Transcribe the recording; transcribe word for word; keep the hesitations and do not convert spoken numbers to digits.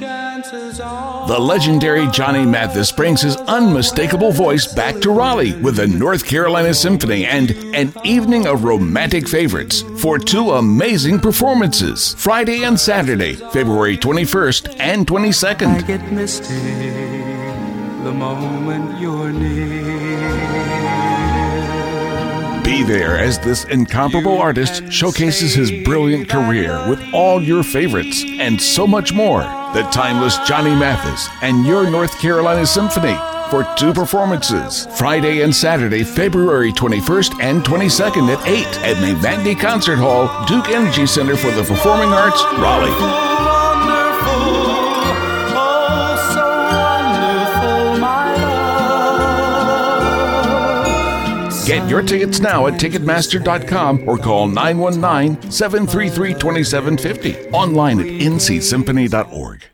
The legendary Johnny Mathis brings his unmistakable voice back to Raleigh with the North Carolina Symphony and an evening of romantic favorites for two amazing performances, Friday and Saturday, February twenty-first and twenty-second. I get misty the moment you're near. Be there as this incomparable artist showcases his brilliant career with all your favorites and so much more. The timeless Johnny Mathis and your North Carolina Symphony for two performances, Friday and Saturday, February twenty-first and twenty-second at eight at McVandy Concert Hall, Duke Energy Center for the Performing Arts, Raleigh. Get your tickets now at Ticketmaster dot com or call nine one nine, seven three three, two seven five zero. Online at N C Symphony dot org.